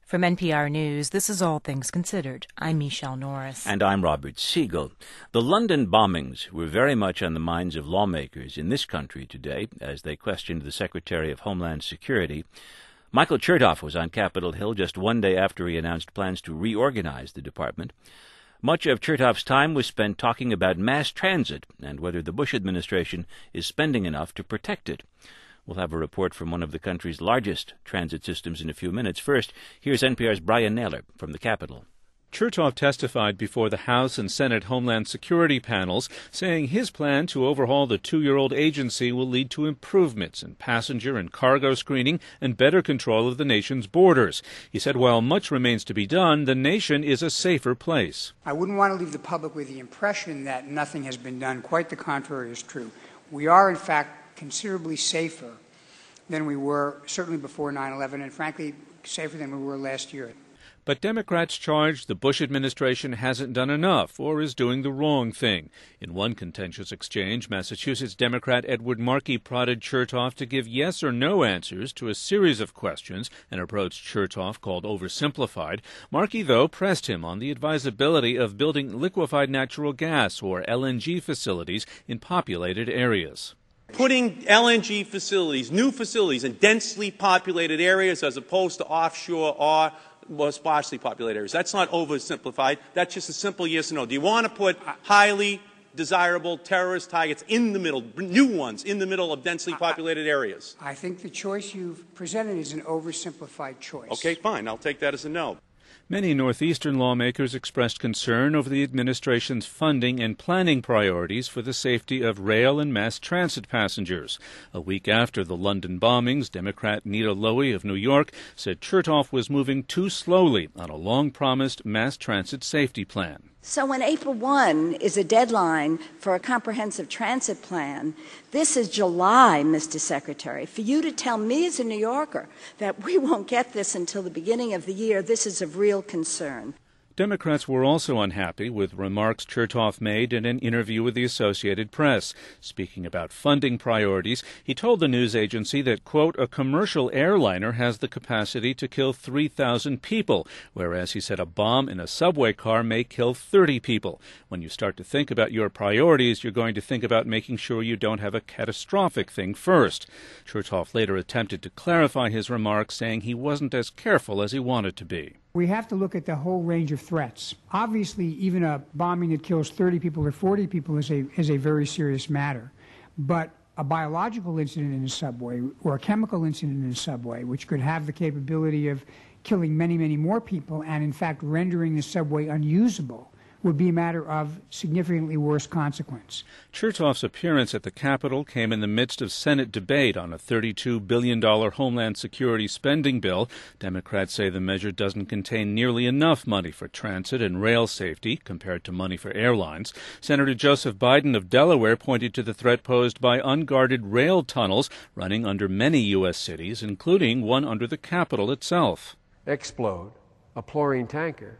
From NPR News, this is All Things Considered. I'm Michelle Norris. And I'm Robert Siegel. The London bombings were very much on the minds of lawmakers in this country today as they questioned the Secretary of Homeland Security. Michael Chertoff was on Capitol Hill just one day after he announced plans to reorganize the department. Much of Chertoff's time was spent talking about mass transit and whether the Bush administration is spending enough to protect it. We'll have a report from one of the country's largest transit systems in a few minutes. First, here's NPR's Brian Naylor from the Capitol. Chertoff testified before the House and Senate Homeland Security panels, saying his plan to overhaul the two-year-old agency will lead to improvements in passenger and cargo screening and better control of the nation's borders. He said while much remains to be done, the nation is a safer place. I wouldn't want to leave the public with the impression that nothing has been done. Quite the contrary is true. We are, in fact, considerably safer than we were certainly before 9/11, and frankly, safer than we were last year. But Democrats charge the Bush administration hasn't done enough or is doing the wrong thing. In one contentious exchange, Massachusetts Democrat Edward Markey prodded Chertoff to give yes or no answers to a series of questions, an approach Chertoff called oversimplified. Markey, though, pressed him on the advisability of building liquefied natural gas or LNG facilities in populated areas. Putting LNG facilities, new facilities, in densely populated areas as opposed to offshore or more sparsely populated areas. That's not oversimplified. That's just a simple yes or no. Do you want to put highly desirable terrorist targets in the middle, new ones, in the middle of densely populated areas? I think the choice you've presented is an oversimplified choice. Okay, fine. I'll take that as a no. Many Northeastern lawmakers expressed concern over the administration's funding and planning priorities for the safety of rail and mass transit passengers. A week after the London bombings, Democrat Nita Lowey of New York said Chertoff was moving too slowly on a long-promised mass transit safety plan. So when April 1 is a deadline for a comprehensive transit plan, this is July, Mr. Secretary. For you to tell me as a New Yorker that we won't get this until the beginning of the year, this is of real concern. Democrats were also unhappy with remarks Chertoff made in an interview with the Associated Press. Speaking about funding priorities, he told the news agency that, quote, a commercial airliner has the capacity to kill 3,000 people, whereas he said a bomb in a subway car may kill 30 people. When you start to think about your priorities, you're going to think about making sure you don't have a catastrophic thing first. Chertoff later attempted to clarify his remarks, saying he wasn't as careful as he wanted to be. We have to look at the whole range of threats. Obviously, even a bombing that kills 30 people or 40 people is a very serious matter. But a biological incident in a subway or a chemical incident in a subway, which could have the capability of killing many, many more people and, in fact, rendering the subway unusable, would be a matter of significantly worse consequence. Chertoff's appearance at the Capitol came in the midst of Senate debate on a $32 billion Homeland Security spending bill. Democrats say the measure doesn't contain nearly enough money for transit and rail safety compared to money for airlines. Senator Joseph Biden of Delaware pointed to the threat posed by unguarded rail tunnels running under many U.S. cities, including one under the Capitol itself. Explode a chlorine tanker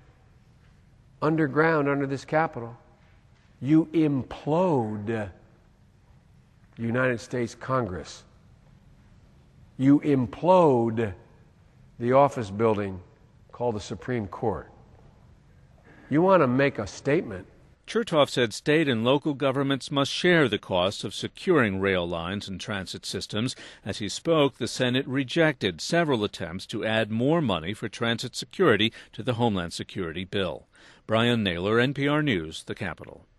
underground under this Capitol, you implode the United States Congress. You implode the office building called the Supreme Court. You want to make a statement. Chertoff said state and local governments must share the costs of securing rail lines and transit systems. As he spoke, the Senate rejected several attempts to add more money for transit security to the Homeland Security bill. Brian Naylor, NPR News, the Capitol.